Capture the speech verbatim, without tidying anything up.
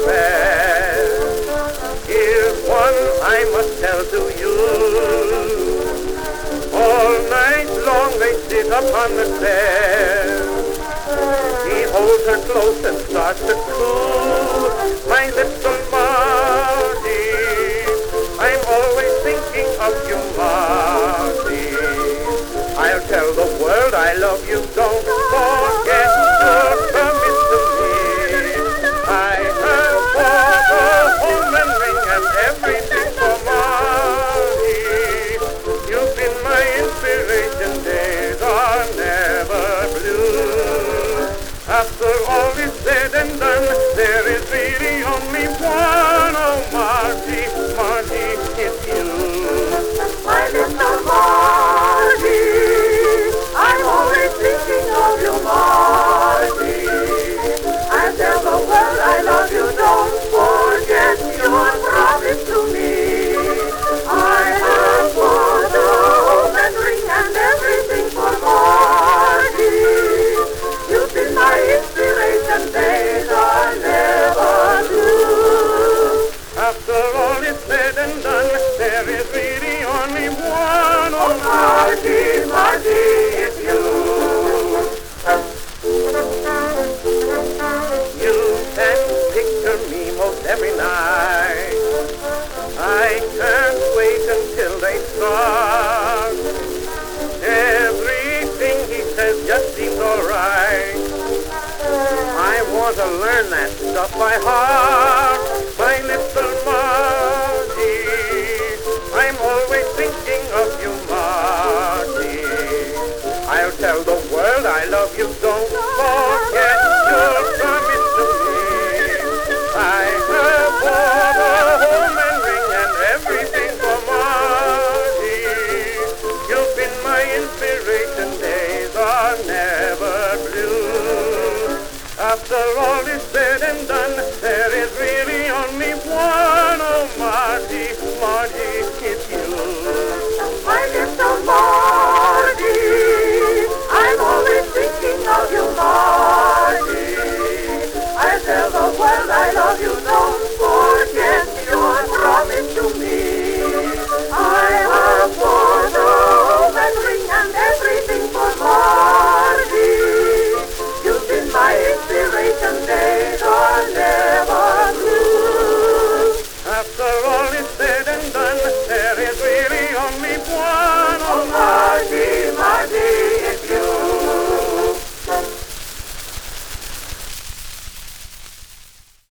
best. Here's one I must tell to you. All night long they sit upon the stairs. He holds her close and starts to coo. My little Marty, I'm always thinking of you, Marty. I'll tell the world I love you, don't forget your promise to me. I have bought a home and ring and everything for Marty. You've been my inspiration, days are never blue. After all is said and done, there is really only one. Oh, Marty, Marty, it's you. My little Marty, I'm always thinking of you, Marty. I tell the world I love you, don't forget your promise to me. I have bought a home and ring and everything for Marty. You've been my inspiration, days are never blue. After all is said and done, there is really only one. Oh, Marty, Marty, it's you. You can picture me most every night. I can't wait until they start. Everything he says just seems alright. I want to learn that stuff by heart. My little Marty, I'm always thinking of you, Marty. I'll tell the world I love you, don't forget your promise to me. I have bought a home and ring and everything for Marty. You've been my inspiration, days are never blue. After all is said and done, there is really only one. Oh, Marty, Marty, it's you. My little Marty, I'm always thinking of you, Marty. I tell the world I love you, don't forget your promise to me. I have bought a home and ring and everything for Marty. You've been my inspiration, days are never blue. After all is said and done, there is really only one.